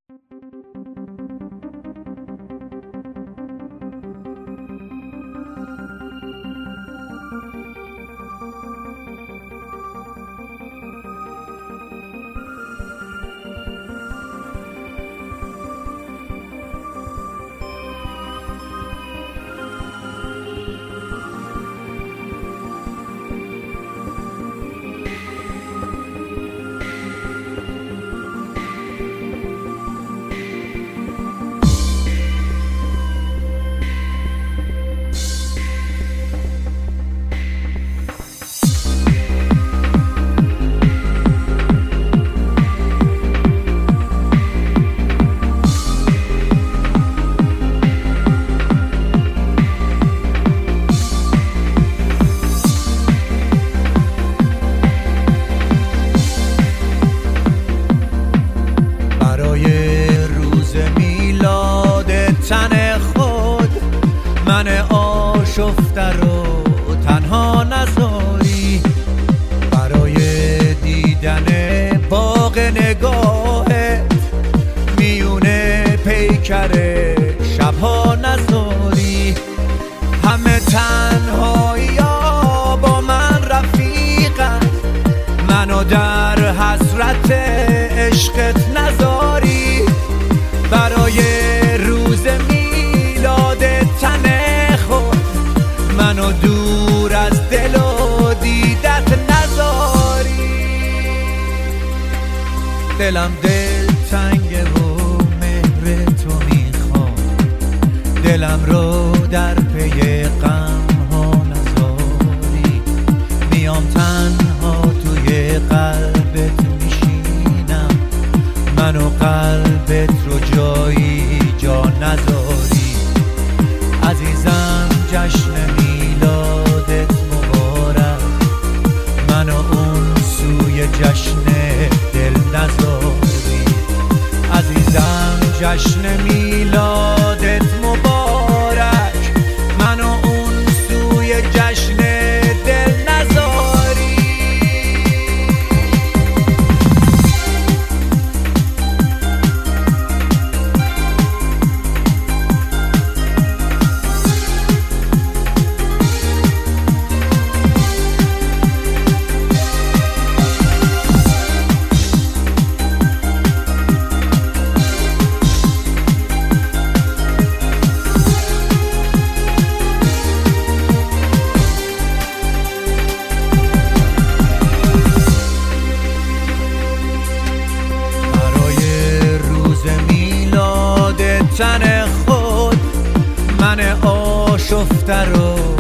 من آشفته رو تنها نذاری، برای دیدن باغ نگاهت میونه پیکر شبها نذاری. همه تنهایی ها با من رفیقن، منو در حسرت عشقت نذاری. برای روز میلاد تن خود منو دور از دل و دیدت نذاری. دلم دل تنگه و مهر تو میخوام، دلم رو در پی غم ها نذاری. میام تنها توی قلبت میشینم، منو قلبت رو جایی جا نذاری. عزیزم جشن میلادت مبارک، منو اون سوی جشن دل نذاری. عزیزم جشن میلادت مبارک، منو اون سوی جشن دل نذاری. تن خود من آشفته رو